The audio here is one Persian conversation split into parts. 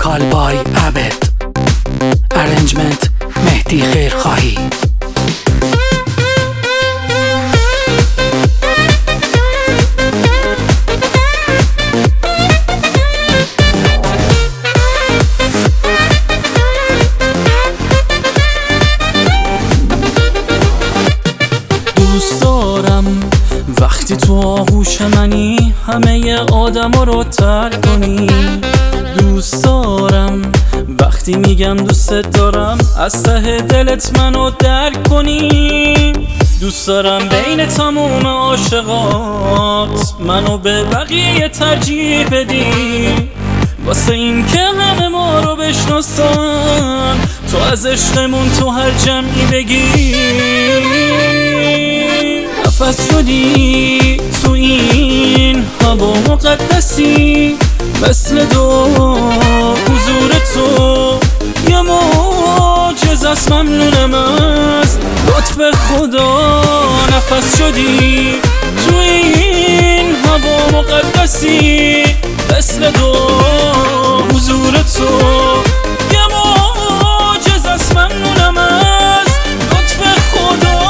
وکال بای عبد، ارنجمنت مهدی خیرخواهی. دوست دارم وقتی تو آغوش منی همه آدما رو ترک کنی. دوست دارم وقتی میگم دوست دارم از ته دلت منو درک کنی. دوست دارم بین تموم عاشقات منو به بقیه ترجیح بدی، واسه این که همه ما رو بشناسن تو از عشقمون تو هر جمعی بگی. نفس شدی تو این هوا مقدسی، مثل دو حضور تو یه معجزه است. ممنونم از لطف خدا. نفس شدی تو این هوا مقدسی، مثل دو حضور تو یه معجزه است. ممنونم از لطف خدا.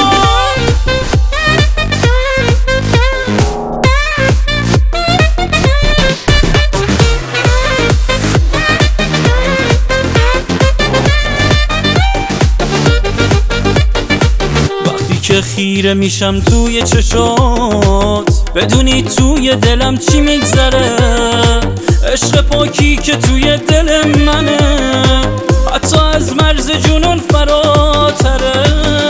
که خیره میشم توی چشات، بدونی توی دلم چی میگذره. عشق پاکی که توی دل منه، حتی از مرز جنون فراتره.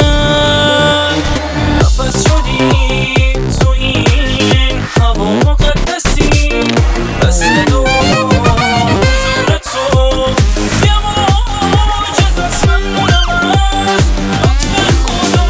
نفس شدی تو این هوا مقدسی، مثل دو حضور تو یه معجزه است. ممنونم از لطف خدا.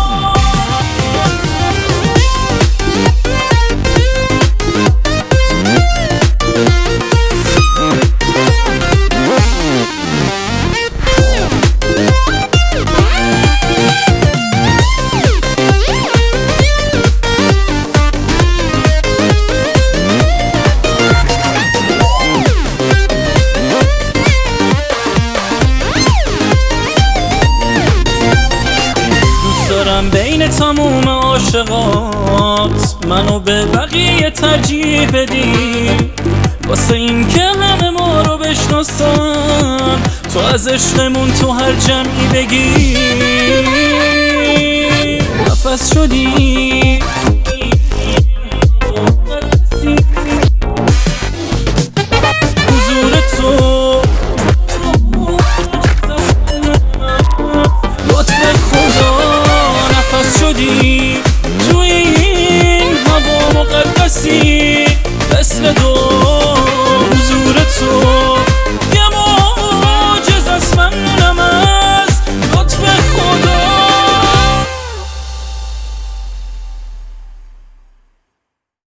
بین تموم عاشقات منو به بقیه ترجیح بدی، واسه این که همه ما رو بشناسن تو از عشقمون تو هر جمعی بگی. نفس شدی حضور تو لطف خدا. نفس شدی تو این هوا مقدسی،